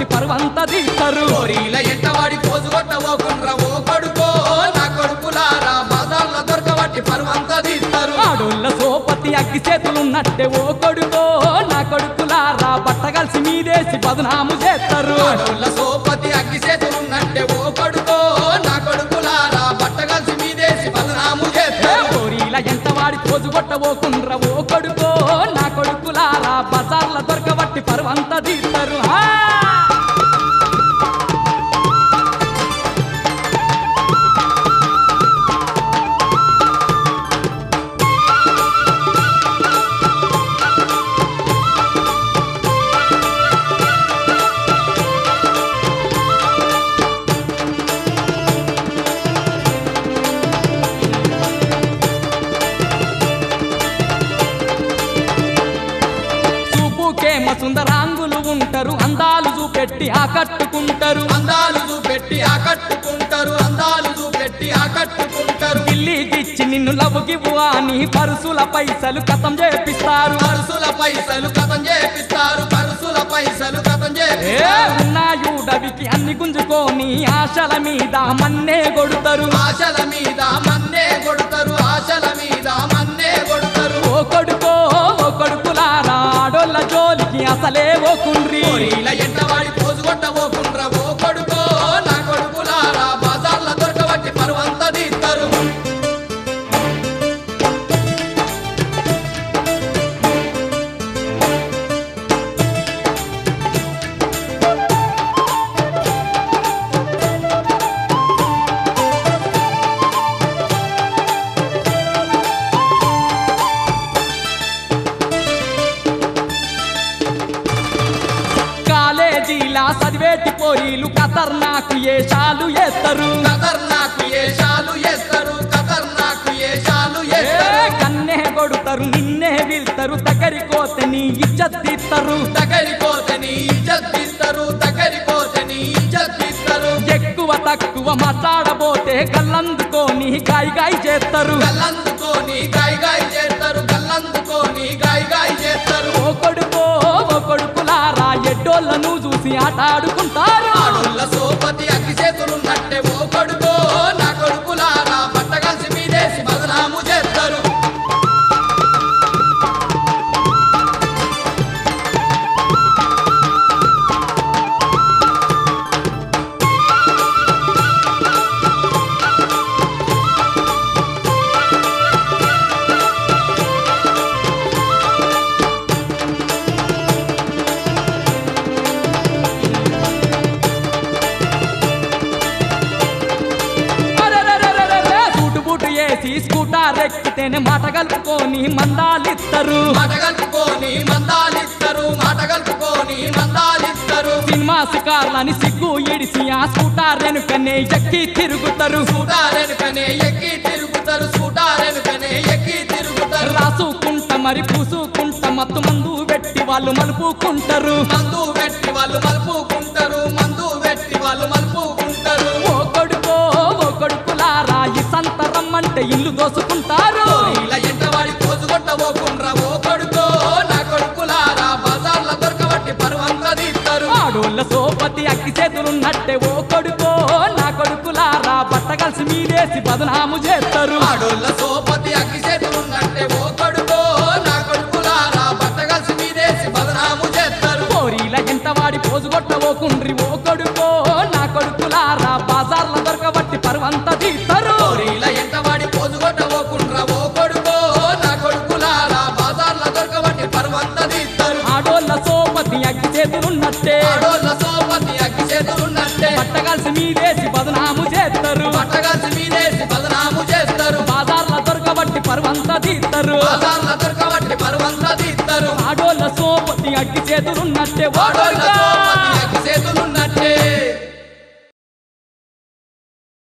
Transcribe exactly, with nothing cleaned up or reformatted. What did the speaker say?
దొరకబట్టి పర్వంత తీస్తారు కోరిల ఎంటవాడి పోజుగొట్టవోకుండ్రా ఓ కొడుకో నా కొడుకులారా బజార్ల దొరకబట్టి పర్వంత తీస్తారు ఆడోళ్ళ సోపతి అగ్గి చేతులున్నట్టే ఓ కొడుకో నా కొడుకులారా బట్టగలిసి మీదేసి బదనాము చేస్తారు ఆడోళ్ళ సోపతి అగ్గి చేతులున్నట్టే ఓ కొడుకో నా కొడుకులారా బట్టగలిసి మీదేసి బదనాము చేస్తారు కోరిల ఎంటవాడి పోజుగొట్టవోకుండ్రా ఓ కొడుకో నా కొడుకులారా బజార్ల దొరకబట్టి పర్వంత తీస్తారు సుందరాంగులు ఉంటారు అందాలు చూపెట్టి ఆకట్టుకుంటారు అందాలు చూపెట్టి ఆకట్టుకుంటారు అందాలు చూపెట్టి ఆకట్టుకుంటారు గిల్లిగిచ్చి నిన్ను లవ్వుగివ్వు అని పరుసుల పైసలు కథం చేపిస్తారు పరుసుల పైసలు కథం చేపిస్తారు పరుసుల పైసలు కథం చేపిస్తారు ఉన్నాయుడవికి అన్ని గుంజుకొని ఆశల మీద మన్నే కొడుతారు ఆశల మీద మన్నే కొడుతారు ఆశల మీద మన్నే కొడుతారు ఓ కొడుకో ఓ కొడుకులారా ఆడోళ్ళ జోలికి అసలే ఓకుండ్రి కోరిల ఎంటవాడి పోజుగొట్టవోకుండ్రా ఓ కొడుకో నా కొడుకులారా బజార్ల దొరకబట్టి పర్వంత తీస్తారు కాలేజీలా చదివేటి పోరీలు ఖతర్నాకు ఏషాలు చేస్తారు ఖతర్నాకు ఏషాలు చేస్తారు ఖతర్నాకు ఏషాలు చేస్తారు కన్నే కొడుతారు నిన్నే వీళ్తారు దగ్గరికోతే నీ ఇజ్జత్ తీస్తారు దగ్గరికోతే నీ ఇజ్జత్ తీస్తారు దగ్గరికోతే నీ ఇజ్జత్ తీస్తారు ఎక్కువ తక్కువ మాట్లాడబోతే గల్లందుకోని గాయి గాయి చేస్తారు గల్లందుకోని గాయ గాయ చేస్తారు గల్లందుకోని గాయ గాయ చేస్తారు ఓ కొడుకో ఓ కొడుకులారా ఎడ్డోళ్ళను చూసి ఆట ఆడుకుంటారు ఆడోళ్ళ సోపతి అగ్గి చేతులున్నట్టే ఓ కొడుకో నా కొడుకులారా బట్టగలిసి మీదేసి బదనాము చేస్తారు స్కూటర్ ఎక్కితేనే మాట కలుపుకొని మందాలిస్తారు మాట కలుపుకొని మందాలిస్తారు మాట కలుపుకొని మందాలిస్తారు సినిమా శిఖార్లని సిగ్గు ఇడిసి ఆ స్కూటర్ వెనుకనే ఎక్కి తిరుగుతారు స్కూటర్ వెనుకనే ఎక్కి తిరుగుతారు స్కూటర్ వెనుకనే ఎక్కి తిరుగుతారు రాసుకుంట మరి పూసుకుంట మత్తు మందు పెట్టి వాళ్ళు మలుపుకుంటారు మందు పెట్టి వాళ్ళు మలుపుకుంటారు మందు పెట్టి వాళ్ళు మలుపుకుంటారు ఓ కొడుకో ఓ కొడుకులారా ఈ సంతరం అంటే ఇల్లు దోసుకుంటారు ఇలా ఎంటవాడి పోజుగొట్టవోకుండ్రా ఓ కొడుకో నా కొడుకులారా బజార్ల దొరకబట్టి పర్వంత తీస్తారు ఆడోళ్ళ సోపతి అగ్గి చేతులున్నట్టే ఓ కొడుకో నా కొడుకులారా బట్టగలిసి మీదేసి బదనాము చేస్తారు ఆడోళ్ళ సోపతి అగ్గి చేతులున్నట్టే ఓ కొడుకో నా కొడుకులారా బట్టగలిసి మీదేసి బదనాము చేస్తారు కోరిల ఎంతవాడి పోజుగొట్టవోకుండ్రి ఓ కొడుకో నా కొడుకులారా బజార్ల దొరకబట్టి పర్వంత తీస్తారు కోరిల ఎంటవాడి పోజుగొట్టవోకుండ్రా ఓ కొడుకో నా కొడుకులారా బజార్ల దొరకబట్టి పర్వంత తీస్తారు ఆడోళ్ళ సోపతి అగ్గి చేతులున్నట్టే ఆడోళ్ళ సోపతి అగ్గి చేతులున్నట్టే బట్టగలిసి మీదేసి బదనాము చేస్తారు బట్టగలిసి మీదేసి బదనాము చేస్తారు బజార్ల దొరకబట్టి పర్వంత తీస్తారు బజార్ల దొరకబట్టి పర్వంత తీస్తారు ఆడోళ్ళ సోపతి అగ్గి చేతులున్నట్టే ఓ ఆడోళ్ళ కొడుకా. సోపతి